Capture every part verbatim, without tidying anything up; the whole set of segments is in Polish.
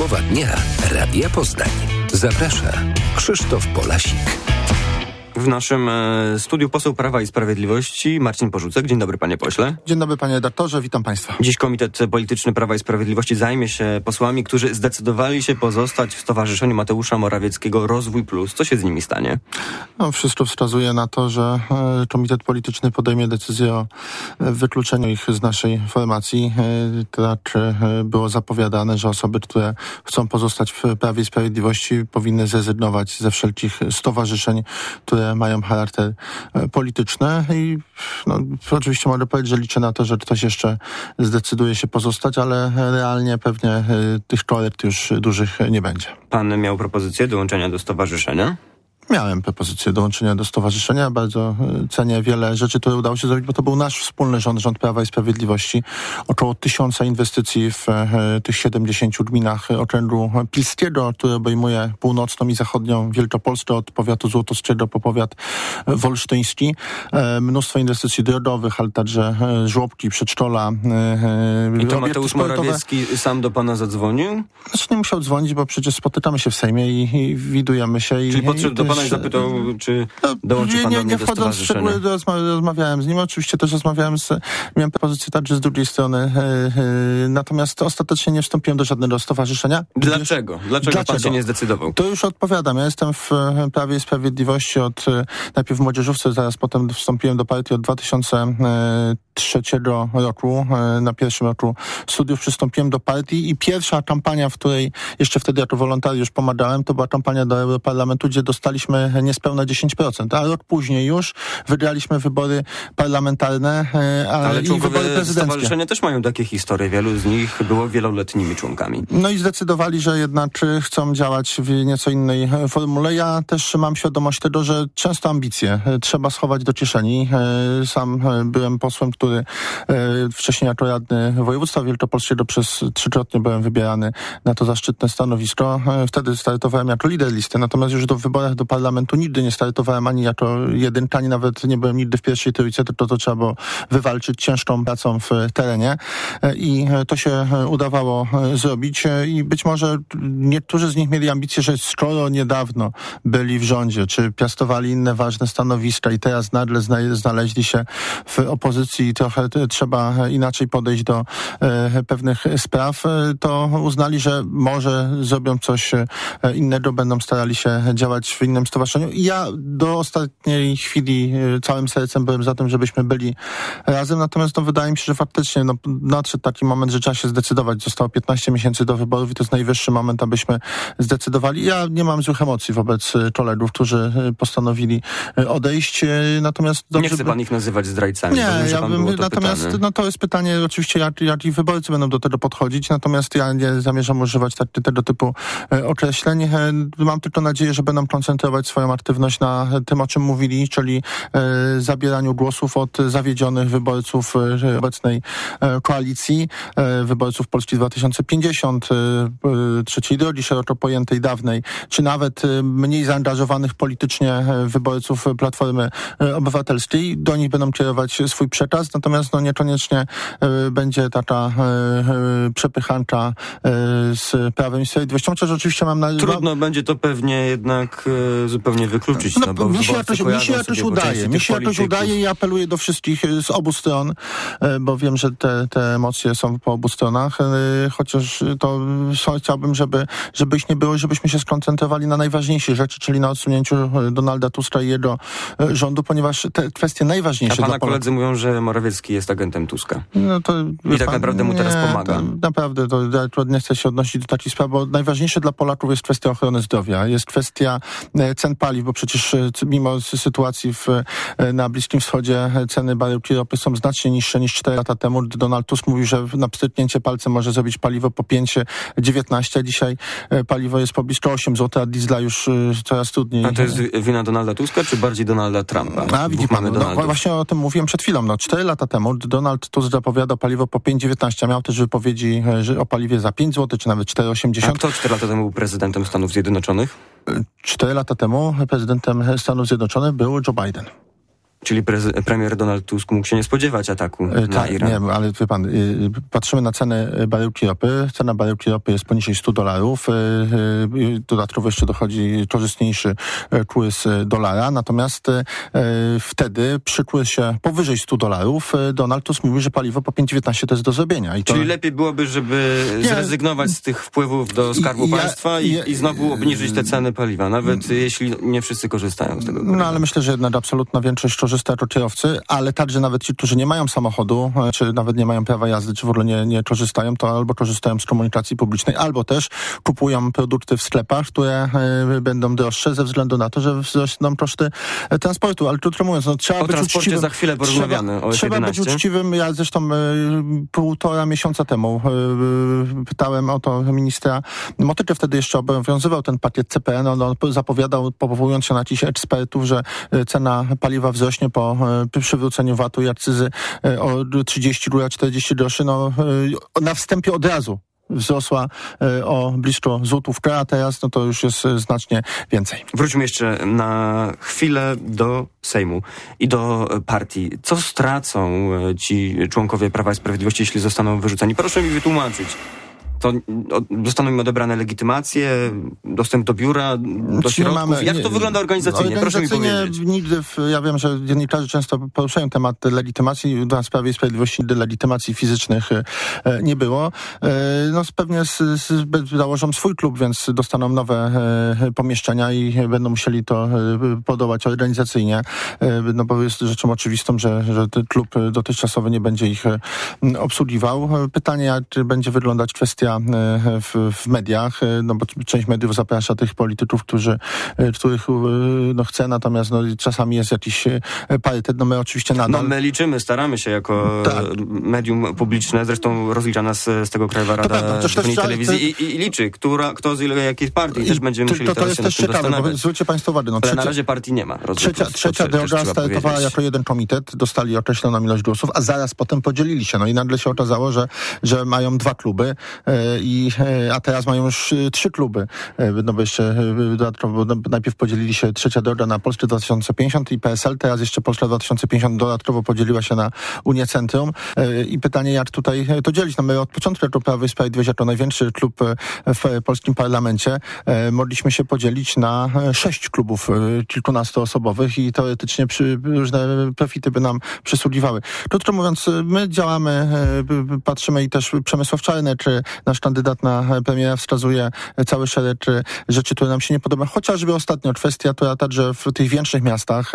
Rozmowa dnia Radia Poznań. Zaprasza Krzysztof Polasik. W naszym e, studiu poseł Prawa i Sprawiedliwości Marcin Porzucek. Dzień dobry, panie pośle. Dzień dobry, panie redaktorze, witam państwa. Dziś Komitet Polityczny Prawa i Sprawiedliwości zajmie się posłami, którzy zdecydowali się pozostać w Stowarzyszeniu Mateusza Morawieckiego Rozwój Plus. Co się z nimi stanie? No, wszystko wskazuje na to, że e, Komitet Polityczny podejmie decyzję o e, wykluczeniu ich z naszej formacji. E, tak e, było zapowiadane, że osoby, które chcą pozostać w Prawie i Sprawiedliwości, powinny zrezygnować ze wszelkich stowarzyszeń, które mają charakter e, polityczny i no, oczywiście mogę powiedzieć, że liczę na to, że ktoś jeszcze zdecyduje się pozostać, ale realnie pewnie e, tych korekt już dużych nie będzie. Pan miał propozycję dołączenia do stowarzyszenia? Miałem propozycję dołączenia do stowarzyszenia. Bardzo cenię wiele rzeczy, które udało się zrobić, bo to był nasz wspólny rząd, rząd Prawa i Sprawiedliwości. Około tysiąca inwestycji w e, tych siedemdziesięciu gminach okręgu pilskiego, który obejmuje północną i zachodnią Wielkopolskę, od powiatu złotowskiego po powiat wolsztyński. E, mnóstwo inwestycji drogowych, ale także e, żłobki, przedszkola. E, I to Mateusz sportowe. Morawiecki sam do pana zadzwonił? Znaczy nie musiał dzwonić, bo przecież spotykamy się w Sejmie i, i widujemy się. Czyli i, podszedł i do pana i zapytał, czy dołączy pan nie, do mnie nie do wchodząc w szczegóły, rozmawiałem z nim. Oczywiście też rozmawiałem z... Miałem propozycję także z drugiej strony. Yy, natomiast ostatecznie nie wstąpiłem do żadnego stowarzyszenia. Dlaczego? Dlaczego, Dlaczego pan się nie zdecydował? To już odpowiadam. Ja jestem w Prawie i Sprawiedliwości od najpierw w młodzieżówce, zaraz potem wstąpiłem do partii od dwa tysiące trzeciego roku. Na pierwszym roku studiów przystąpiłem do partii i pierwsza kampania, w której jeszcze wtedy jako wolontariusz pomagałem, to była kampania do Europarlamentu, gdzie dostaliśmy niespełna dziesięć procent, a rok później już wygraliśmy wybory parlamentarne a, Ale i wybory prezydenckie. Stowarzyszenia też mają takie historie. Wielu z nich było wieloletnimi członkami. No i zdecydowali, że jednak chcą działać w nieco innej formule. Ja też mam świadomość tego, że często ambicje trzeba schować do kieszeni. Sam byłem posłem, który wcześniej jako radny województwa wielkopolskiego przez trzykrotnie byłem wybierany na to zaszczytne stanowisko. Wtedy startowałem jako lider listy, natomiast już do wyborach do parlamentu nigdy nie startowałem ani jako jedynka, ani nawet nie byłem nigdy w pierwszej trójce, tylko to trzeba było wywalczyć ciężką pracą w terenie i to się udawało zrobić i być może niektórzy z nich mieli ambicje, że skoro niedawno byli w rządzie, czy piastowali inne ważne stanowiska i teraz nagle znaleźli się w opozycji i trochę trzeba inaczej podejść do e, pewnych spraw, to uznali, że może zrobią coś innego, będą starali się działać w innym stowarzyszeniu. I ja do ostatniej chwili całym sercem byłem za tym, żebyśmy byli razem, natomiast no, wydaje mi się, że faktycznie no, nadszedł taki moment, że trzeba się zdecydować. Zostało piętnaście miesięcy do wyborów i to jest najwyższy moment, abyśmy zdecydowali. Ja nie mam złych emocji wobec kolegów, którzy postanowili odejść, natomiast... Dobrze, nie chce pan ich nazywać zdrajcami. Nie, wiem, ja bym, to natomiast pytane. no, to jest pytanie oczywiście, jak, jak i wyborcy będą do tego podchodzić, natomiast ja nie zamierzam używać tak, tego typu e, określeń. E, mam tylko nadzieję, że będą koncentrować swoją aktywność na tym, o czym mówili, czyli e, zabieraniu głosów od zawiedzionych wyborców e, obecnej e, koalicji, e, wyborców Polski dwa tysiące pięćdziesiąt, e, e, trzeciej drogi szeroko pojętej, dawnej, czy nawet e, mniej zaangażowanych politycznie e, wyborców Platformy e, Obywatelskiej. Do nich będą kierować swój przekaz, natomiast no, niekoniecznie e, będzie taka e, e, przepychanka e, z Prawem i Sprawiedliwością, chociaż oczywiście mam na... Trudno mam... będzie to pewnie jednak e, zupełnie wykluczyć. No, no, bo mi się jakoś, mi się jakoś udaje, mi się jakoś udaje i apeluję do wszystkich z obu stron, e, bo wiem, że te, te emocje są po obu stronach, e, chociaż to chciałbym, żeby, żeby ich nie było, żebyśmy się skoncentrowali na najważniejszej rzeczy, czyli na odsunięciu Donalda Tuska i jego e, rządu, ponieważ te kwestie najważniejsze... A pana dla koledzy mówią, że Morawiecki jest agentem Tuska. No to, I tak pan, naprawdę mu teraz nie, pomaga. To, naprawdę, to ja nie chcę się odnosić do takich spraw, bo najważniejsze dla Polaków jest kwestia ochrony zdrowia, jest kwestia cen paliw, bo przecież mimo sytuacji w, na Bliskim Wschodzie ceny baryłki ropy są znacznie niższe niż cztery lata temu. Donald Tusk mówił, że na pstryknięcie palcem może zrobić paliwo po pięć dziewiętnaście, a dzisiaj paliwo jest po blisko osiem złotych, a diesla już coraz trudniej. A to jest wina Donalda Tuska, czy bardziej Donalda Trumpa? A widzi pan, no, właśnie o tym mówiłem przed chwilą. No, cztery lata temu Donald Tusk zapowiadał paliwo po pięć dziewiętnaście, a miał też wypowiedzi że o paliwie za pięć złotych, czy nawet cztery osiemdziesiąt. A kto cztery lata temu był prezydentem Stanów Zjednoczonych? Cztery lata temu prezydentem Stanów Zjednoczonych był Joe Biden. Czyli prez- premier Donald Tusk mógł się nie spodziewać ataku e, na tak, Iran. Nie, ale wie pan, y, patrzymy na cenę baryłki ropy. Cena baryłki ropy jest poniżej stu dolarów. Y, y, dodatkowo jeszcze dochodzi korzystniejszy kurs dolara. Natomiast y, wtedy przy kursie powyżej stu dolarów Donald Tusk mówi, że paliwo po pięć dziewiętnaście to jest do zrobienia. I to... Czyli lepiej byłoby, żeby Nie. zrezygnować z tych wpływów do Skarbu I, ja, Państwa i, ja, i znowu obniżyć te ceny paliwa, nawet jeśli nie wszyscy korzystają z tego. No ale myślę, że jednak absolutna większość korzysta jako kierowcy, ale także nawet ci, którzy nie mają samochodu, czy nawet nie mają prawa jazdy, czy w ogóle nie, nie korzystają, to albo korzystają z komunikacji publicznej, albo też kupują produkty w sklepach, które y, będą droższe ze względu na to, że wzrosną koszty y, transportu. Ale krótko mówiąc, no, trzeba O być transporcie uczciwym. za chwilę porozmawiamy. Trzeba, o trzeba być uczciwym. Ja zresztą y, półtora miesiąca temu y, pytałem o to ministra Motykę, wtedy jeszcze obowiązywał ten pakiet C P N. On, on zapowiadał, powołując się na jakichś ekspertów, że cena paliwa wzrośnie po y, przywróceniu V A T-u i akcyzy y, o trzydzieści do czterdziestu groszy. No, y, na wstępie od razu wzrosła y, o blisko złotówkę, a teraz no to już jest y, znacznie więcej. Wróćmy jeszcze na chwilę do Sejmu i do partii. Co stracą ci członkowie Prawa i Sprawiedliwości, jeśli zostaną wyrzuceni? Proszę mi wytłumaczyć. To dostaną im odebrane legitymacje, dostęp do biura, do Czy nie środków. mamy- Jak nie- to wygląda organizacyjnie? Proszę mi powiedzieć. Nigdy, w, ja wiem, że dziennikarze często poruszają temat legitymacji. Na Sprawie i Sprawiedliwości nigdy legitymacji fizycznych e, nie było. E, no pewnie z, z, założą swój klub, więc dostaną nowe e, pomieszczenia i będą musieli to e, podołać organizacyjnie. E, no bo jest rzeczą oczywistą, że, że ten klub dotychczasowy nie będzie ich e, obsługiwał. Pytanie, jak będzie wyglądać kwestia W, w mediach, no bo część mediów zaprasza tych polityków, którzy, których no, chce, natomiast no, czasami jest jakiś parytet. No my oczywiście nadal... No my liczymy, staramy się jako tak. medium publiczne, zresztą rozlicza nas z tego Krajowa Rada Radiofonii i Telewizji i, i liczy, która, kto z ile jakiej partii. I też będziemy musieli to, to jest też ciekawe, bo zwróćcie Państwo uwagę. No, Ale trzecia, na razie partii nie ma. Trzecia, trzecia droga startowała jako jeden komitet, dostali określoną ilość głosów, a zaraz potem podzielili się. No i nagle się okazało, że, że mają dwa kluby, I, a teraz mają już trzy kluby. No bo jeszcze dodatkowo najpierw podzielili się Trzecia Droga na Polskę dwa tysiące pięćdziesiąt i P S L, teraz jeszcze Polska dwa tysiące pięćdziesiąt dodatkowo podzieliła się na Unię Centrum. I pytanie, jak tutaj to dzielić? No my od początku jako Prawo i Sprawiedliwość, jako największy klub w polskim parlamencie, mogliśmy się podzielić na sześć klubów kilkunastoosobowych i teoretycznie przy, różne profity by nam przysługiwały. Krótko mówiąc, my działamy, patrzymy i też Przemysław Czarnek, czy nasz kandydat na premiera wskazuje cały szereg rzeczy, które nam się nie podobają. Chociażby ostatnio kwestia, która także w tych większych miastach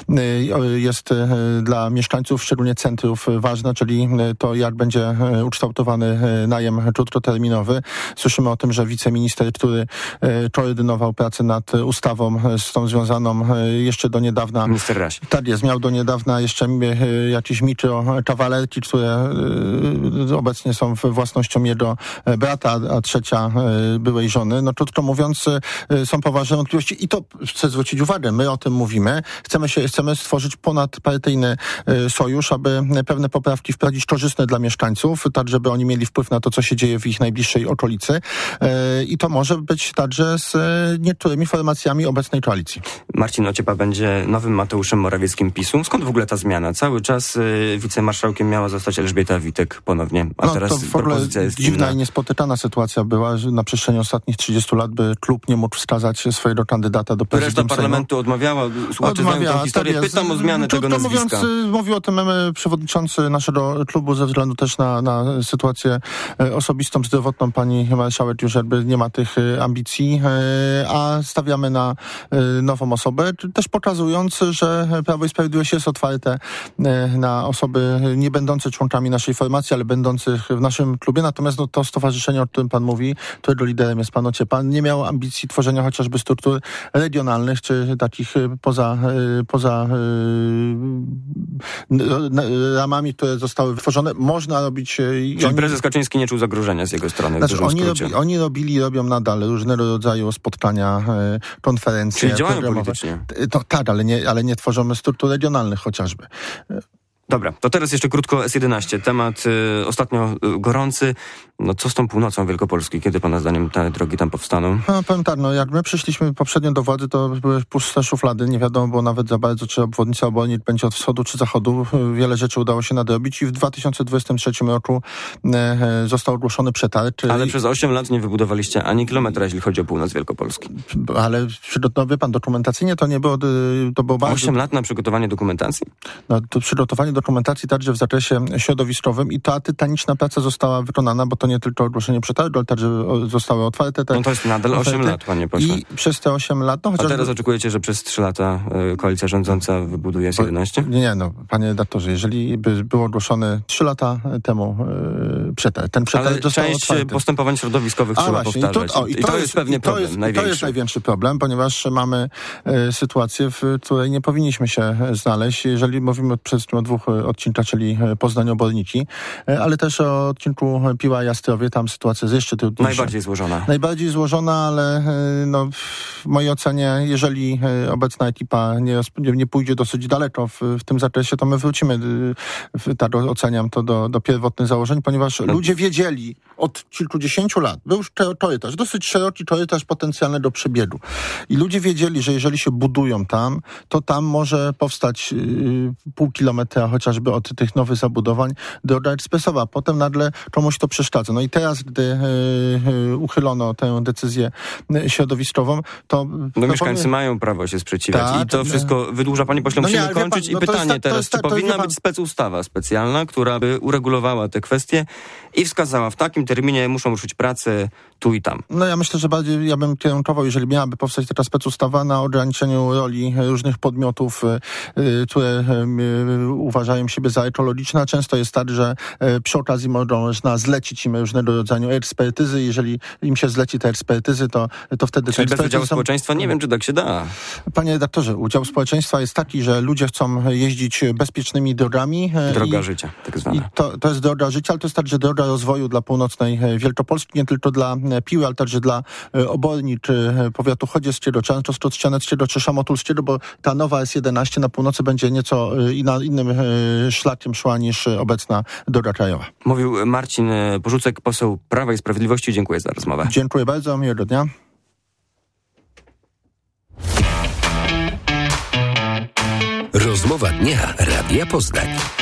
jest dla mieszkańców, szczególnie centrów, ważna, czyli to, jak będzie ukształtowany najem krótkoterminowy. Słyszymy o tym, że wiceminister, który koordynował pracę nad ustawą z tą związaną jeszcze do niedawna... Minister Raś. Tak jest, miał do niedawna jeszcze jakieś mikrokawalerki, które obecnie są własnością jego brata, a trzecia byłej żony. No krótko mówiąc, są poważne wątpliwości i to chcę zwrócić uwagę. My o tym mówimy. Chcemy się, chcemy stworzyć ponadpartyjny sojusz, aby pewne poprawki wprowadzić korzystne dla mieszkańców, tak żeby oni mieli wpływ na to, co się dzieje w ich najbliższej okolicy. I to może być także z niektórymi formacjami obecnej koalicji. Marcin Ociepa będzie nowym Mateuszem Morawieckim PiSu. Skąd w ogóle ta zmiana? Cały czas wicemarszałkiem miała zostać Elżbieta Witek ponownie, a no, teraz to w ogóle propozycja jest dziwna inna. i niespotykana sytuacja była, że na przestrzeni ostatnich trzydziestu lat by klub nie mógł wskazać swojego kandydata do prezydium Reszta Sejmu. parlamentu odmawiała. Słuchacze znają tą historię. Tak Pytam o zmianę tego nazwiska. Mówiąc, mówił o tym przewodniczący naszego klubu ze względu też na, na sytuację osobistą, zdrowotną pani marszałek już jakby nie ma tych ambicji, a stawiamy na nową osobę, też pokazując, że Prawo i Sprawiedliwość jest otwarte na osoby nie będące członkami naszej formacji, ale będących w naszym klubie. Natomiast no, to stowarzyszenie, o którym pan mówi, którego liderem jest pan Ociepa, nie miał ambicji tworzenia chociażby struktur regionalnych, czy takich poza, poza ramami, które zostały wytworzone. Można robić... Czyli oni, prezes Kaczyński nie czuł zagrożenia z jego strony. Znaczy, oni, robi, oni robili i robią nadal różnego rodzaju spotkania, konferencje. Czyli działają politycznie. To, tak, ale nie, ale nie tworzymy struktur regionalnych chociażby. Dobra, to teraz jeszcze krótko S jedenaście. Temat y, ostatnio y, gorący. No co z tą północą Wielkopolski? Kiedy pana zdaniem te drogi tam powstaną? No, powiem tak, no jak my przyszliśmy poprzednio do władzy, to były puste szuflady. Nie wiadomo było nawet za bardzo, czy obwodnica Obolnic będzie od wschodu, czy zachodu. Wiele rzeczy udało się nadrobić i w dwa tysiące dwudziestym trzecim roku e, został ogłoszony przetarg. Ale i... przez osiem lat nie wybudowaliście ani kilometra, jeśli chodzi o północ Wielkopolski. Ale no, wie pan, dokumentacyjnie to nie było, to było bardzo... osiem lat na przygotowanie dokumentacji? No, to przygotowanie dokumentacji także w zakresie środowiskowym i ta tytaniczna praca została wykonana, bo to nie tylko ogłoszenie przetargu, ale także zostały otwarte te... No to jest nadal osiem lat, panie pośle. I przez te osiem lat... No, chociaż... A teraz oczekujecie, że przez trzy lata y, koalicja rządząca wybuduje S jedenaście? Nie, nie, no, panie redaktorze, jeżeli by było ogłoszone trzy lata temu y, przetarg, ten przetarg ale został część otwarty. postępowań środowiskowych A trzeba właśnie, powtarzać. I to, o, i to, I to jest, jest pewnie problem to jest, największy. To jest największy problem, ponieważ mamy y, sytuację, w której nie powinniśmy się znaleźć, jeżeli mówimy przede wszystkim o dwóch odcinkach, czyli Poznań-Obolniki, y, ale też o odcinku Piła-Jastrowie, tam sytuacja jest jeszcze trudniejsza. Najbardziej złożona. Najbardziej złożona, ale y, no, w mojej ocenie, jeżeli y, obecna ekipa nie, nie, nie pójdzie dosyć daleko w, w tym zakresie, to my wrócimy, y, w, tak oceniam to do, do pierwotnych założeń, ponieważ no. ludzie wiedzieli od kilkudziesięciu lat, był już korytarz, dosyć szeroki korytarz potencjalny do przebiegu. I ludzie wiedzieli, że jeżeli się budują tam, to tam może powstać yy, pół kilometra chociażby od tych nowych zabudowań droga ekspresowa. Potem nagle komuś to przeszkadza. No i teraz, gdy yy, yy, uchylono tę decyzję środowiskową, to... No mieszkańcy powiem... mają prawo się sprzeciwiać ta, i to wszystko wydłuża. Panie pośle, no musimy nie, kończyć pan, no i pytanie tak, teraz, jest, czy tak, powinna być pan... specustawa specjalna, która by uregulowała te kwestie i wskazała, w takim terminie muszą ruszyć prace tu i tam. No ja myślę, że bardziej ja bym kierunkował, jeżeli miałaby powstać taka specustawa, na ograniczeniu roli różnych podmiotów, y, które y, uważają siebie za ekologiczne. Często jest tak, że y, przy okazji można zlecić im różnego rodzaju ekspertyzy. Jeżeli im się zleci te ekspertyzy, to, to wtedy... Czyli bez udziału są... społeczeństwa nie wiem, czy tak się da. Panie redaktorze, udział społeczeństwa jest taki, że ludzie chcą jeździć bezpiecznymi drogami. Droga i, życia, tak zwana. I to, to jest droga życia, ale to jest także droga rozwoju dla północnej Wielkopolski, nie tylko dla Piły, ale także dla Obolni, czy powiatu chodzieckiego, czy Antoszczot-Ścianeckiego, czy Szamotulskiego, bo ta nowa S jedenaście na północy będzie nieco i na innym szlakiem szła niż obecna droga krajowa. Mówił Marcin Porzucek, poseł Prawa i Sprawiedliwości. Dziękuję za rozmowę. Dziękuję bardzo, miłego dnia. Rozmowa dnia Radia Poznań.